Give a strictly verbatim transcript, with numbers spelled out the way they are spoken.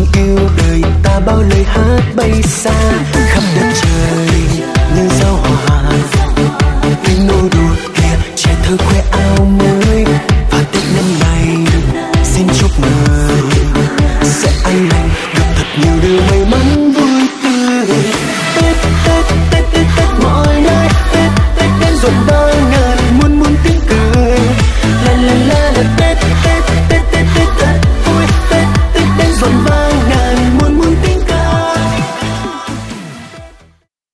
trong yêu đời ta bao lời hát bay xa khắp đất trời như giao hòa tiếng nô đùa kia trẻ thơ khoe áo mơ